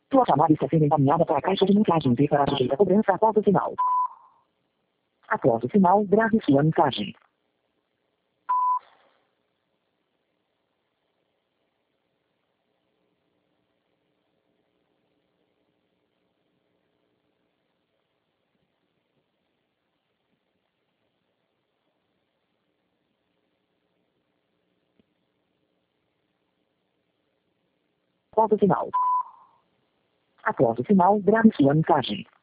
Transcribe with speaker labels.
Speaker 1: Sua chamada está sendo encaminhada para a caixa de mensagens e para sujeita a cobrança após o sinal. Após o sinal, grave sua mensagem. Após o sinal. Após o sinal, grave sua mensagem.